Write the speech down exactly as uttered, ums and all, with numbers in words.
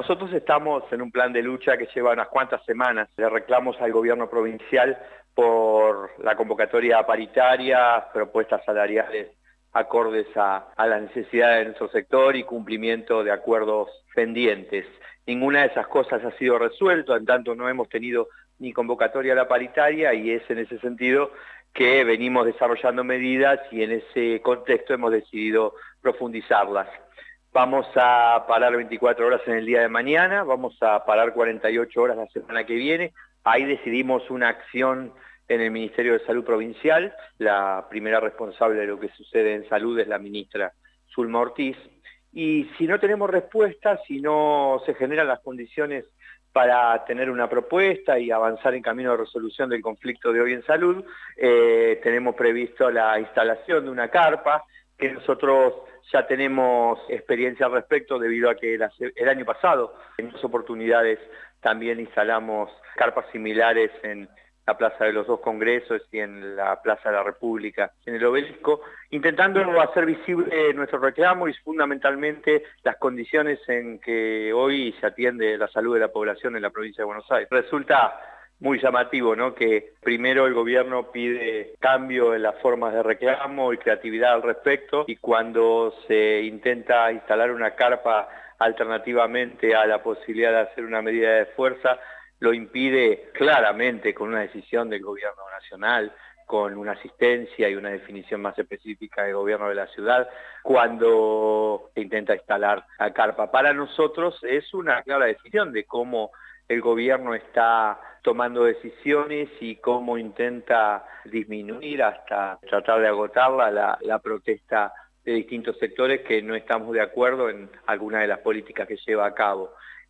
nosotros estamos en un plan de lucha que lleva unas cuantas semanas. Le reclamos al gobierno provincial por la convocatoria paritaria, propuestas salariales acordes a, a las necesidades de nuestro sector y cumplimiento de acuerdos pendientes. Ninguna de esas cosas ha sido resuelto, en tanto no hemos tenido ni convocatoria a la paritaria, y es en ese sentido que venimos desarrollando medidas y en ese contexto hemos decidido profundizarlas. Vamos a parar veinticuatro horas en el día de mañana, vamos a parar cuarenta y ocho horas la semana que viene. Ahí decidimos una acción en el Ministerio de Salud Provincial. La primera responsable de lo que sucede en salud es la ministra Zulma Ortiz. Y si no tenemos respuesta, si no se generan las condiciones para tener una propuesta y avanzar en camino de resolución del conflicto de hoy en salud, eh, tenemos previsto la instalación de una carpa, que nosotros ya tenemos experiencia al respecto debido a que el año pasado en dos oportunidades también instalamos carpas similares en la Plaza de los Dos Congresos y en la Plaza de la República, en el Obelisco, intentando hacer visible nuestro reclamo y fundamentalmente las condiciones en que hoy se atiende la salud de la población en la provincia de Buenos Aires. Resulta muy llamativo, ¿no?, que primero el gobierno pide cambio en las formas de reclamo y creatividad al respecto, y cuando se intenta instalar una carpa alternativamente a la posibilidad de hacer una medida de fuerza, lo impide claramente con una decisión del gobierno nacional, con una asistencia y una definición más específica del gobierno de la ciudad, cuando se intenta instalar la carpa. Para nosotros es una clara decisión de cómo el gobierno está tomando decisiones y cómo intenta disminuir hasta tratar de agotarla la, la protesta de distintos sectores que no estamos de acuerdo en alguna de las políticas que lleva a cabo.